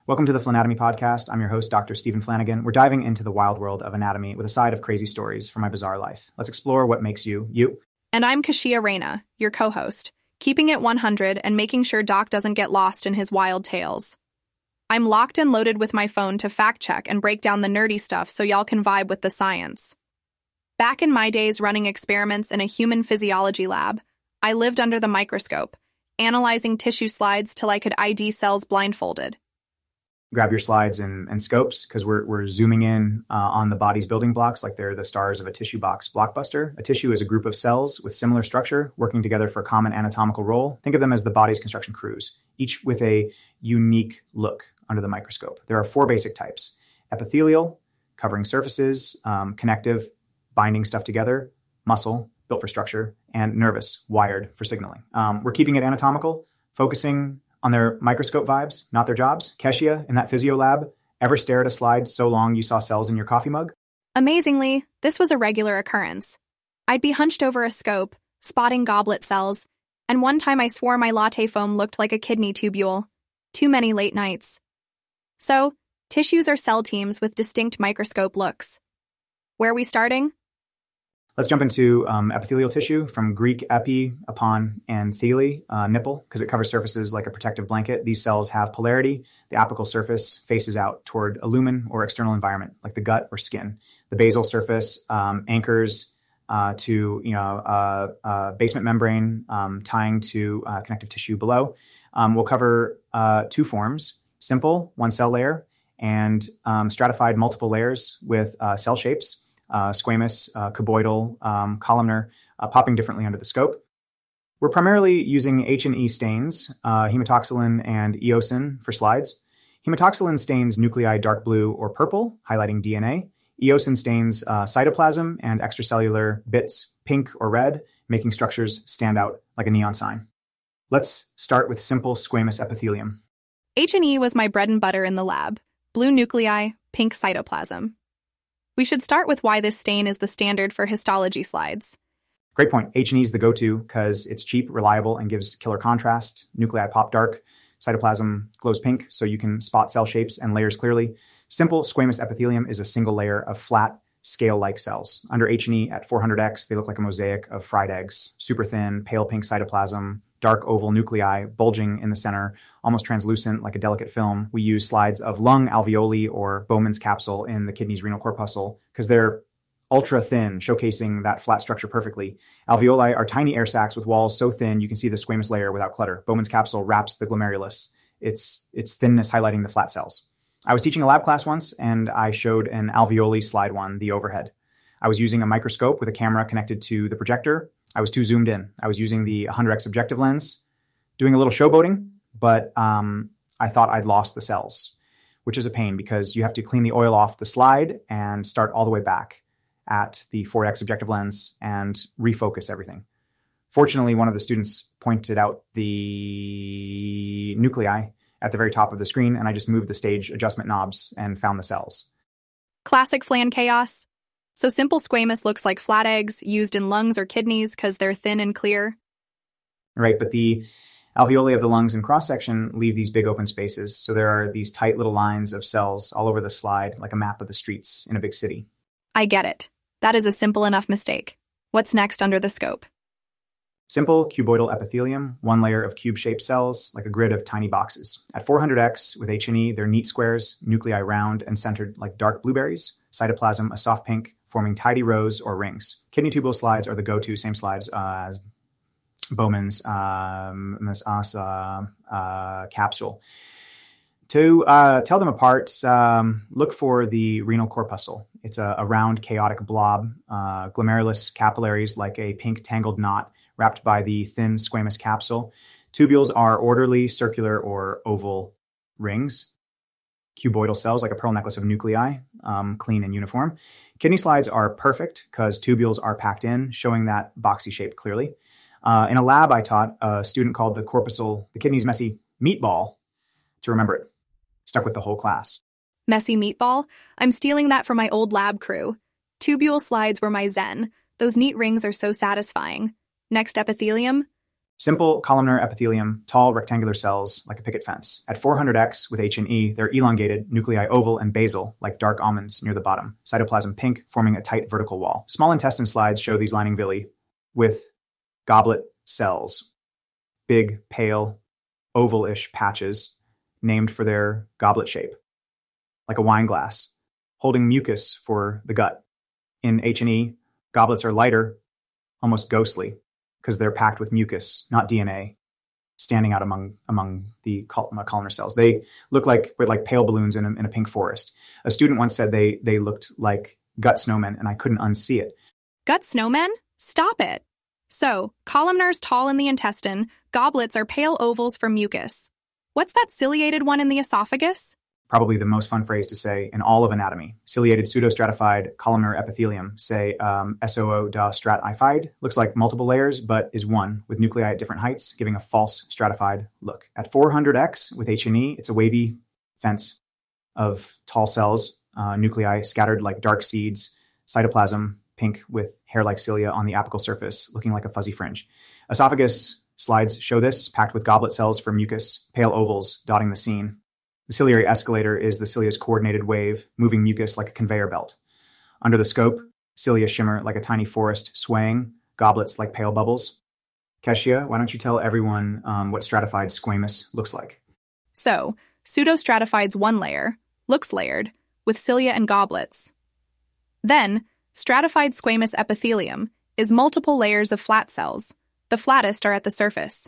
Welcome to the Flanatomy Podcast. I'm your host, Dr. Stephen Flanagan. We're diving into the wild world of anatomy with a side of crazy stories from my bizarre life. Let's explore what makes you, you. And I'm Kashia Reyna, your co-host, keeping it 100 and making sure Doc doesn't get lost in his wild tales. I'm locked and loaded with my phone to fact-check and break down the nerdy stuff so y'all can vibe with the science. Back in my days running experiments in a human physiology lab, I lived under the microscope, analyzing tissue slides till I could ID cells blindfolded. Grab your slides and scopes because we're zooming in on the body's building blocks like they're the stars of a tissue box blockbuster. A tissue is a group of cells with similar structure working together for a common anatomical role. Think of them as the body's construction crews, each with a unique look under the microscope. There are four basic types: epithelial, covering surfaces, connective, binding stuff together, muscle, built for structure, and nervous, wired for signaling. We're keeping it anatomical, focusing on their microscope vibes, not their jobs. Keshia, in that physio lab, ever stare at a slide so long you saw cells in your coffee mug? Amazingly, this was a regular occurrence. I'd be hunched over a scope, spotting goblet cells, and one time I swore my latte foam looked like a kidney tubule. Too many late nights. So, tissues are cell teams with distinct microscope looks. Where are we starting? Let's jump into epithelial tissue, from Greek epi, upon, and thele, nipple, because it covers surfaces like a protective blanket. These cells have polarity. The apical surface faces out toward a lumen or external environment, like the gut or skin. The basal surface anchors to basement membrane, tying to connective tissue below. We'll cover two forms: simple, one cell layer, and stratified multiple layers with cell shapes. Squamous, cuboidal, columnar, popping differently under the scope. We're primarily using H&E stains, hematoxylin and eosin for slides. Hematoxylin stains nuclei dark blue or purple, highlighting DNA. Eosin stains cytoplasm and extracellular bits pink or red, making structures stand out like a neon sign. Let's start with simple squamous epithelium. H&E was my bread and butter in the lab. Blue nuclei, pink cytoplasm. We should start with why this stain is the standard for histology slides. Great point. H&E is the go-to because it's cheap, reliable, and gives killer contrast. Nuclei pop dark. Cytoplasm glows pink, so you can spot cell shapes and layers clearly. Simple squamous epithelium is a single layer of flat, scale-like cells. Under H&E at 400x, they look like a mosaic of fried eggs. Super thin, pale pink cytoplasm, dark oval nuclei bulging in the center, almost translucent like a delicate film. We use slides of lung alveoli or Bowman's capsule in the kidney's renal corpuscle because they're ultra thin, showcasing that flat structure perfectly. Alveoli are tiny air sacs with walls so thin you can see the squamous layer without clutter. Bowman's capsule wraps the glomerulus, its thinness highlighting the flat cells. I was teaching a lab class once and I showed an alveoli slide one, the overhead. I was using a microscope with a camera connected to the projector. I was too zoomed in. I was using the 100x objective lens, doing a little showboating, but I thought I'd lost the cells, which is a pain because you have to clean the oil off the slide and start all the way back at the 4x objective lens and refocus everything. Fortunately, one of the students pointed out the nuclei at the very top of the screen, and I just moved the stage adjustment knobs and found the cells. Classic flan chaos. So simple squamous looks like flat eggs used in lungs or kidneys because they're thin and clear. Right, but the alveoli of the lungs in cross-section leave these big open spaces. So there are these tight little lines of cells all over the slide, like a map of the streets in a big city. I get it. That is a simple enough mistake. What's next under the scope? Simple cuboidal epithelium, one layer of cube-shaped cells, like a grid of tiny boxes. At 400x with H&E, they're neat squares, nuclei round and centered like dark blueberries, cytoplasm a soft pink, forming tidy rows or rings. Kidney tubule slides are the go-to, same slides as Bowman's capsule. To tell them apart, look for the renal corpuscle. It's a round, chaotic blob, glomerulus capillaries like a pink tangled knot wrapped by the thin squamous capsule. Tubules are orderly, circular, or oval rings. Cuboidal cells like a pearl necklace of nuclei, clean and uniform. Kidney slides are perfect because tubules are packed in, showing that boxy shape clearly. In a lab, I taught a student called the kidney's messy meatball to remember it. Stuck with the whole class. Messy meatball? I'm stealing that from my old lab crew. Tubule slides were my zen. Those neat rings are so satisfying. Next epithelium? Simple columnar epithelium, tall rectangular cells like a picket fence. At 400x with H&E, they're elongated, nuclei oval and basal, like dark almonds near the bottom. Cytoplasm pink, forming a tight vertical wall. Small intestine slides show these lining villi with goblet cells, big, pale, oval-ish patches named for their goblet shape, like a wine glass, holding mucus for the gut. In H&E, goblets are lighter, almost ghostly, because they're packed with mucus, not DNA, standing out among the columnar cells. They look like pale balloons in a pink forest. A student once said they looked like gut snowmen, and I couldn't unsee it. Gut snowmen? Stop it. So, columnars tall in the intestine, goblets are pale ovals for mucus. What's that ciliated one in the esophagus? Probably the most fun phrase to say in all of anatomy. Ciliated pseudostratified columnar epithelium, say SOO-stratified, looks like multiple layers, but is one, with nuclei at different heights, giving a false stratified look. At 400x with H&E, it's a wavy fence of tall cells, nuclei scattered like dark seeds, cytoplasm pink with hair-like cilia on the apical surface, looking like a fuzzy fringe. Esophagus slides show this, packed with goblet cells for mucus, pale ovals dotting the scene. The ciliary escalator is the cilia's coordinated wave, moving mucus like a conveyor belt. Under the scope, cilia shimmer like a tiny forest, swaying, goblets like pale bubbles. Keshia, why don't you tell everyone what stratified squamous looks like? So, pseudostratified's one layer, looks layered, with cilia and goblets. Then, stratified squamous epithelium is multiple layers of flat cells. The flattest are at the surface.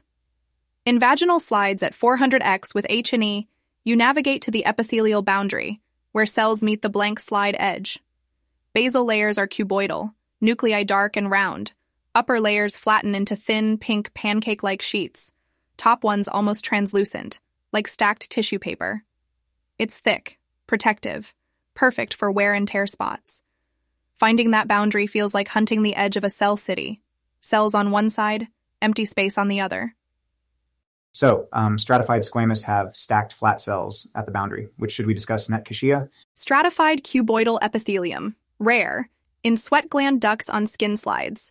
In vaginal slides at 400x with H&E, you navigate to the epithelial boundary, where cells meet the blank slide edge. Basal layers are cuboidal, nuclei dark and round. Upper layers flatten into thin, pink, pancake-like sheets. Top ones almost translucent, like stacked tissue paper. It's thick, protective, perfect for wear and tear spots. Finding that boundary feels like hunting the edge of a cell city. Cells on one side, empty space on the other. So, stratified squamous have stacked flat cells at the boundary. Which should we discuss next, Keshia? Stratified cuboidal epithelium, rare, in sweat gland ducts on skin slides.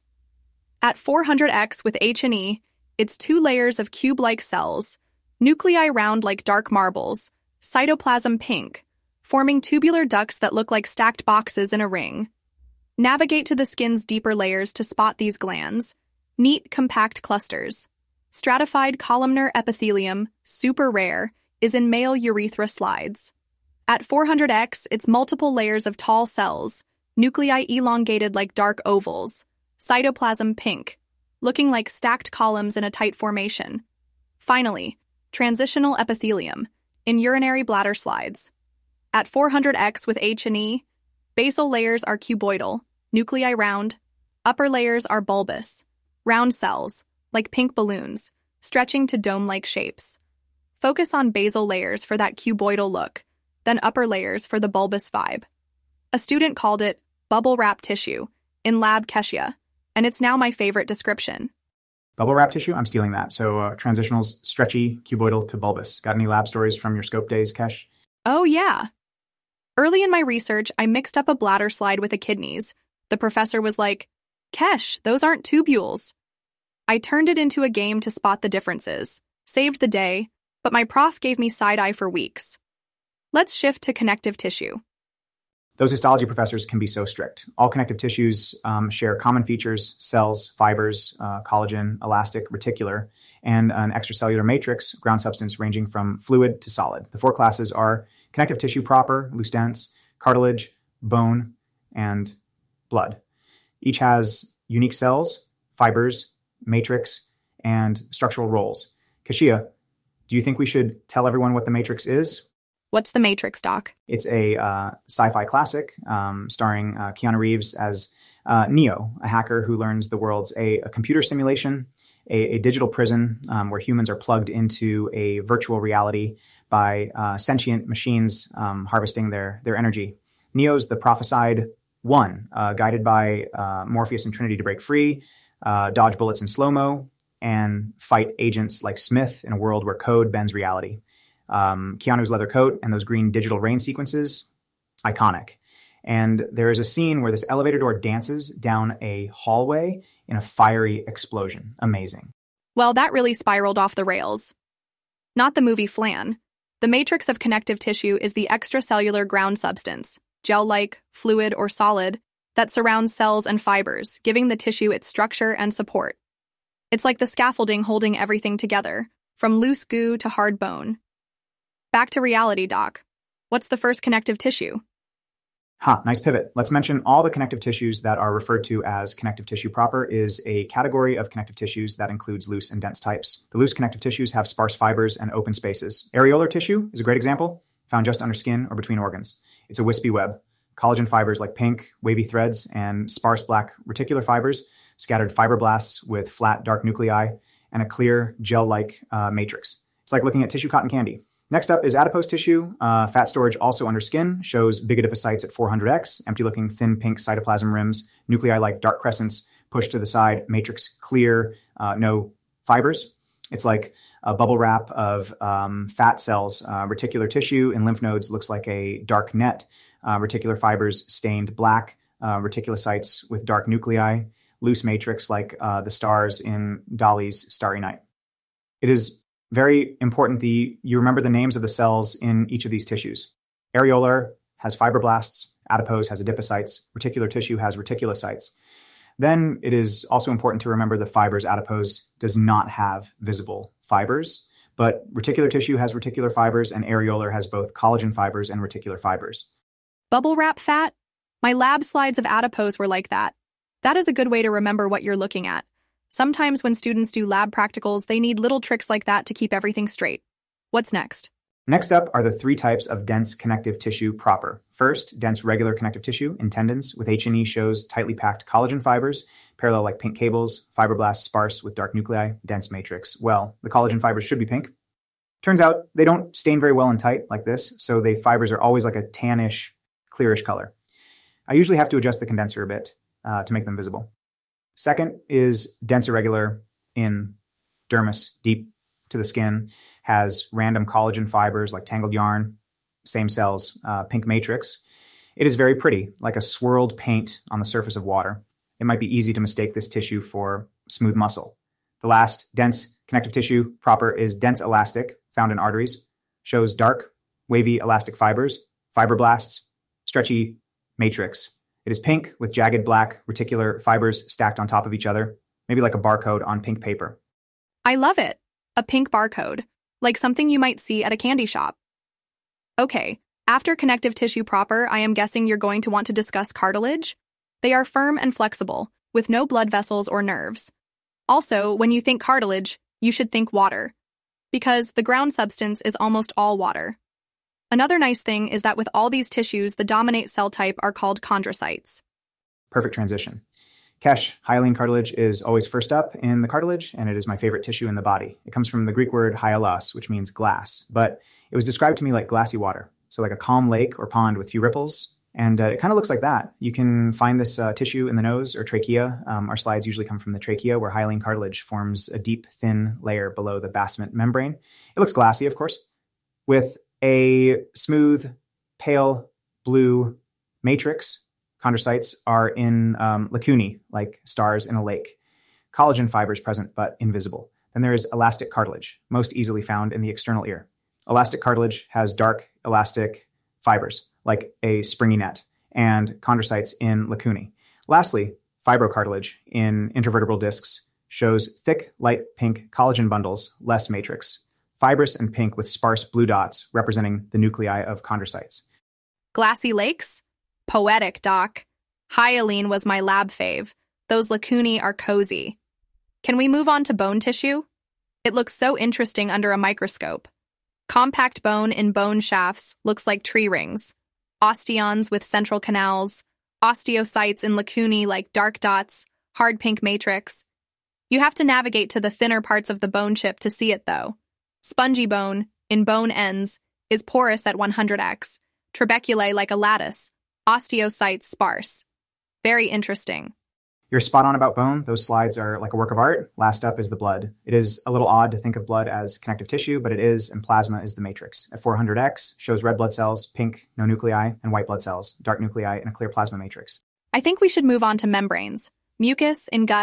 At 400x with H&E, it's 2 layers of cube-like cells, nuclei round like dark marbles, cytoplasm pink, forming tubular ducts that look like stacked boxes in a ring. Navigate to the skin's deeper layers to spot these glands. Neat, compact clusters. Stratified columnar epithelium, super rare, is in male urethra slides. At 400x, it's multiple layers of tall cells, nuclei elongated like dark ovals, cytoplasm pink, looking like stacked columns in a tight formation. Finally, transitional epithelium, in urinary bladder slides. At 400x with H&E, basal layers are cuboidal, nuclei round, upper layers are bulbous, round cells, like pink balloons, stretching to dome-like shapes. Focus on basal layers for that cuboidal look, then upper layers for the bulbous vibe. A student called it bubble wrap tissue in Lab Keshia, and it's now my favorite description. Bubble wrap tissue? I'm stealing that. So transitionals, stretchy, cuboidal to bulbous. Got any lab stories from your scope days, Kesh? Oh, yeah. Early in my research, I mixed up a bladder slide with a kidneys. The professor was like, "Kesh, those aren't tubules." I turned it into a game to spot the differences. Saved the day, but my prof gave me side-eye for weeks. Let's shift to connective tissue. Those histology professors can be so strict. All connective tissues share common features: cells, fibers, collagen, elastic, reticular, and an extracellular matrix, ground substance ranging from fluid to solid. The 4 classes are connective tissue proper, loose dense, cartilage, bone, and blood. Each has unique cells, fibers, matrix, and structural roles. Keshia, do you think we should tell everyone what the matrix is? What's the Matrix, Doc? It's a sci-fi classic starring Keanu Reeves as Neo, a hacker who learns the world's a computer simulation, a digital prison where humans are plugged into a virtual reality by sentient machines harvesting their energy. Neo's the prophesied one, guided by Morpheus and Trinity to break free, dodge bullets in slow-mo, and fight agents like Smith in a world where code bends reality. Keanu's leather coat and those green digital rain sequences, iconic. And there is a scene where this elevator door dances down a hallway in a fiery explosion. Amazing. Well, that really spiraled off the rails. Not the movie Flan. The matrix of connective tissue is the extracellular ground substance, gel-like, fluid, or solid, that surrounds cells and fibers, giving the tissue its structure and support. It's like the scaffolding holding everything together, from loose goo to hard bone. Back to reality, Doc. What's the first connective tissue? Nice pivot. Let's mention all the connective tissues that are referred to as connective tissue proper is a category of connective tissues that includes loose and dense types. The loose connective tissues have sparse fibers and open spaces. Areolar tissue is a great example, found just under skin or between organs. It's a wispy web. Collagen fibers like pink, wavy threads, and sparse black reticular fibers, scattered fibroblasts with flat, dark nuclei, and a clear, gel-like matrix. It's like looking at tissue cotton candy. Next up is adipose tissue. Fat storage also under skin, shows big adipocytes at 400x, empty-looking thin pink cytoplasm rims, nuclei like dark crescents pushed to the side, matrix clear, no fibers. It's like a bubble wrap of fat cells. Reticular tissue in lymph nodes looks like a dark net. Reticular fibers stained black, reticulocytes with dark nuclei, loose matrix like the stars in Dali's Starry Night. It is very important you remember the names of the cells in each of these tissues. Areolar has fibroblasts, adipose has adipocytes, reticular tissue has reticulocytes. Then it is also important to remember the fibers. Adipose does not have visible fibers, but reticular tissue has reticular fibers and areolar has both collagen fibers and reticular fibers. Bubble wrap fat? My lab slides of adipose were like that. That is a good way to remember what you're looking at. Sometimes when students do lab practicals, they need little tricks like that to keep everything straight. What's next? Next up are the three types of dense connective tissue proper. First, dense regular connective tissue in tendons with H&E shows tightly packed collagen fibers, parallel like pink cables, fibroblasts sparse with dark nuclei, dense matrix. Well, the collagen fibers should be pink. Turns out they don't stain very well and tight like this, so the fibers are always like a tannish, clearish color. I usually have to adjust the condenser a bit to make them visible. Second is dense irregular in dermis, deep to the skin, has random collagen fibers like tangled yarn, same cells, pink matrix. It is very pretty, like a swirled paint on the surface of water. It might be easy to mistake this tissue for smooth muscle. The last dense connective tissue proper is dense elastic, found in arteries, shows dark, wavy elastic fibers, fibroblasts, stretchy matrix. It is pink with jagged black reticular fibers stacked on top of each other, maybe like a barcode on pink paper. I love it. A pink barcode, like something you might see at a candy shop. Okay, after connective tissue proper, I am guessing you're going to want to discuss cartilage. They are firm and flexible, with no blood vessels or nerves. Also, when you think cartilage, you should think water, because the ground substance is almost all water. Another nice thing is that with all these tissues, the dominant cell type are called chondrocytes. Perfect transition. Kesh, hyaline cartilage is always first up in the cartilage, and it is my favorite tissue in the body. It comes from the Greek word hyalos, which means glass, but it was described to me like glassy water, so like a calm lake or pond with few ripples, and it kind of looks like that. You can find this tissue in the nose or trachea. Our slides usually come from the trachea, where hyaline cartilage forms a deep, thin layer below the basement membrane. It looks glassy, of course, with a smooth, pale blue matrix. Chondrocytes are in lacunae, like stars in a lake. Collagen fibers present, but invisible. Then there is elastic cartilage, most easily found in the external ear. Elastic cartilage has dark, elastic fibers, like a springy net, and chondrocytes in lacunae. Lastly, fibrocartilage in intervertebral discs shows thick, light pink collagen bundles, less matrix. Fibrous and pink with sparse blue dots representing the nuclei of chondrocytes. Glassy lakes? Poetic, Doc. Hyaline was my lab fave. Those lacunae are cozy. Can we move on to bone tissue? It looks so interesting under a microscope. Compact bone in bone shafts looks like tree rings. Osteons with central canals. Osteocytes in lacunae like dark dots. Hard pink matrix. You have to navigate to the thinner parts of the bone chip to see it, though. Spongy bone, in bone ends, is porous at 100x, trabeculae like a lattice, osteocytes sparse. Very interesting. You're spot on about bone. Those slides are like a work of art. Last up is the blood. It is a little odd to think of blood as connective tissue, but it is, and plasma is the matrix. At 400x, shows red blood cells, pink, no nuclei, and white blood cells, dark nuclei, and a clear plasma matrix. I think we should move on to membranes. Mucus in gut,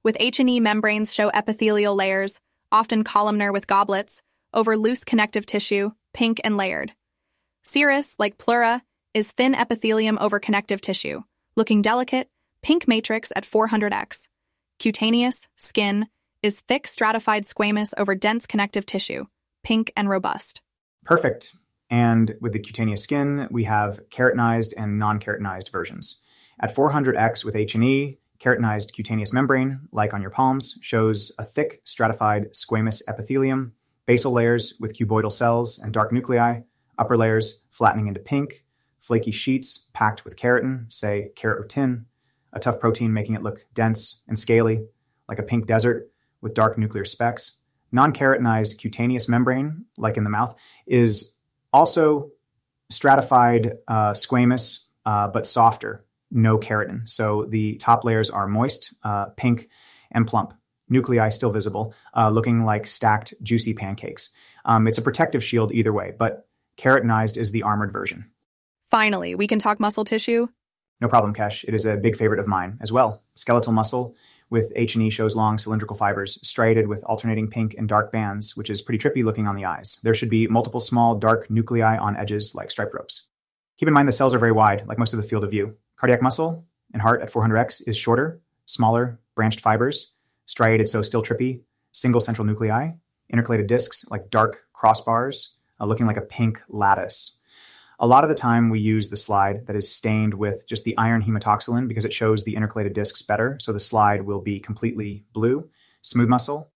with H&E membranes show epithelial layers, often columnar with goblets, over loose connective tissue, pink and layered. Serous, like pleura, is thin epithelium over connective tissue, looking delicate, pink matrix at 400x. Cutaneous, skin, is thick stratified squamous over dense connective tissue, pink and robust. Perfect. And with the cutaneous skin, we have keratinized and non-keratinized versions. At 400x with H&E, keratinized cutaneous membrane, like on your palms, shows a thick stratified squamous epithelium, basal layers with cuboidal cells and dark nuclei, upper layers flattening into pink, flaky sheets packed with keratin, say keratin, a tough protein making it look dense and scaly, like a pink desert with dark nuclear specks. Non-keratinized cutaneous membrane, like in the mouth, is also stratified squamous, but softer, no keratin. So the top layers are moist, pink, and plump. Nuclei still visible, looking like stacked, juicy pancakes. It's a protective shield either way, but keratinized is the armored version. Finally, we can talk muscle tissue. No problem, Kesh. It is a big favorite of mine as well. Skeletal muscle with H&E shows long cylindrical fibers striated with alternating pink and dark bands, which is pretty trippy looking on the eyes. There should be multiple small dark nuclei on edges like striped ropes. Keep in mind the cells are very wide, like most of the field of view. Cardiac muscle and heart at 400x is shorter, smaller, branched fibers, striated so still trippy, single central nuclei, intercalated discs like dark crossbars, looking like a pink lattice. A lot of the time we use the slide that is stained with just the iron hematoxylin because it shows the intercalated discs better, so the slide will be completely blue. Smooth muscle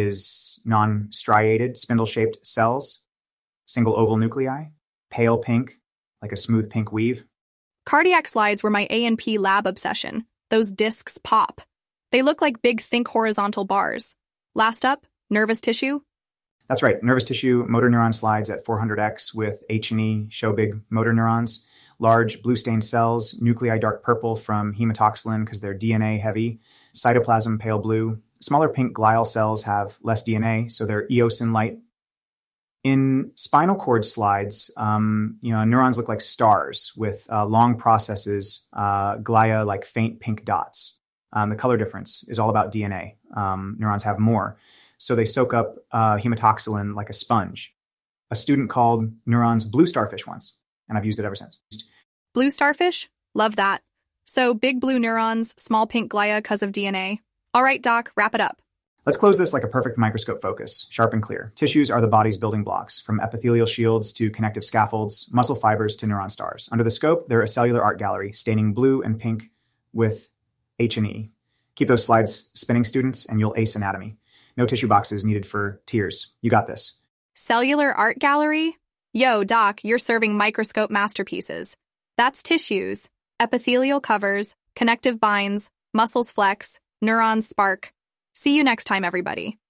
is non-striated, spindle-shaped cells, single oval nuclei, pale pink, like a smooth pink weave. Cardiac slides were my A&P lab obsession. Those discs pop. They look like big, think horizontal bars. Last up, nervous tissue. That's right. Nervous tissue motor neuron slides at 400x with H&E show big motor neurons. Large blue stained cells, nuclei dark purple from hematoxylin because they're DNA heavy. Cytoplasm pale blue. Smaller pink glial cells have less DNA, so they're eosin light. In spinal cord slides, neurons look like stars with long processes, glia like faint pink dots. The color difference is all about DNA. Neurons have more. So they soak up hematoxylin like a sponge. A student called neurons blue starfish once, and I've used it ever since. Blue starfish? Love that. So big blue neurons, small pink glia because of DNA. All right, Doc, wrap it up. Let's close this like a perfect microscope focus, sharp and clear. Tissues are the body's building blocks, from epithelial shields to connective scaffolds, muscle fibers to neuron stars. Under the scope, they're a cellular art gallery, staining blue and pink with H&E. Keep those slides spinning, students, and you'll ace anatomy. No tissue boxes needed for tears. You got this. Cellular art gallery? Yo, Doc, you're serving microscope masterpieces. That's tissues, epithelial covers, connective binds, muscles flex, neurons spark. See you next time, everybody.